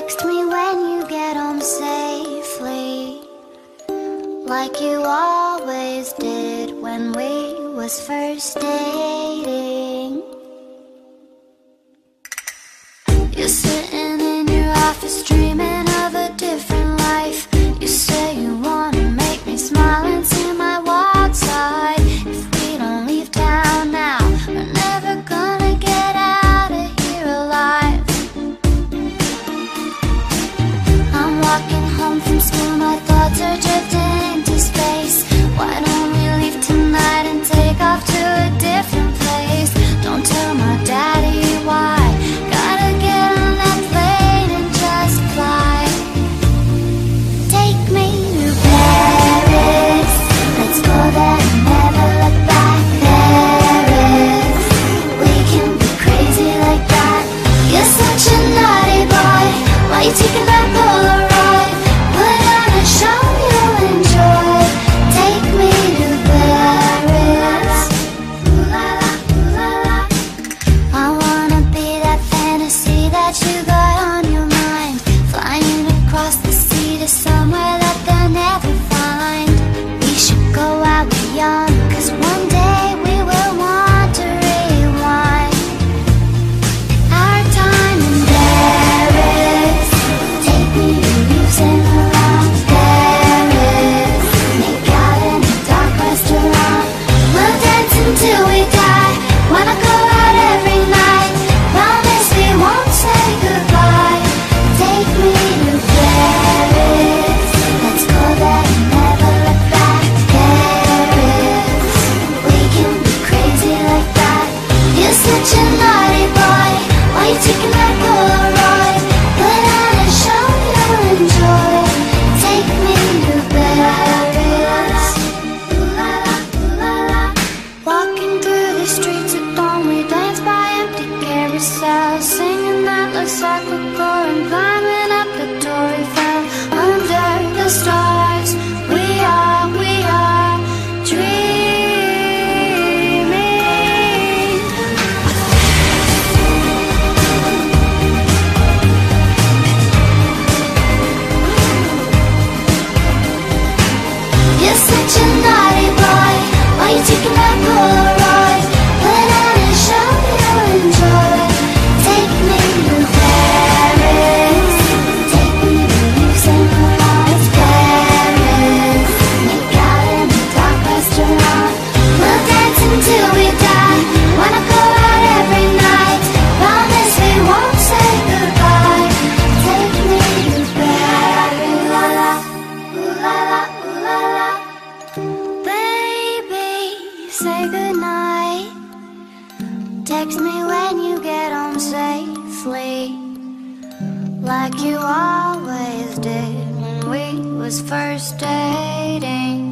Text me when you get home safely, like you always did when we was first dating. You're sitting in your office dreaming of a different life. You say you wanna make me smile and see my wild side. If we don't leave town now, we're never gonna get out of here alive. I'm walking home from school, my thoughts are drifting into space. Why don't we leave tonight and take off to a different place? Don't tell my daddy why. Gotta get on that plane and just fly. Take me to Paris, let's go there and never look back. Paris, we can be crazy like that. You're such a naughty boy, why you taking that Polaroid? Put on a show you'll enjoy. Take me to Paris. Ooh la la, ooh la la. I wanna be that fantasy that you got on your mind, flying across the sea to somewhere that they'll never find. We should go while we're young, 'cause one day we will want to rewind. Our time in Paris, take me to Yves Saint Laurent. Paris, make out in a dark restaurant. We'll dance until we die, wanna go out every night. Promise we won't say goodbye. Take me to Paris, let's go there and never look back. Paris, we can be crazy like that. You're such a naughty boy, why you taking that Polaroid? Put on a show you'll enjoy. Take me to Paris. Ooh la la, ooh la la. Walking through the streets at dawn, we dance by empty carousels, singing that looks like we're going, climbing up the Tour Eiffel. Under the stars, we are dreaming. You're such a naughty boy, why you taking that Polaroid? Put on a show you'll enjoy. Take me to Paris, take me to Yves Saint Laurent. Paris, make out in a dark restaurant. We'll dance until we die, wanna go out every night. Promise we won't say goodbye. Take me to Paris. Ooh la la, ooh la la, ooh la la. Baby, say goodnight. Text me when you get home safely, like you always did when we was first dating.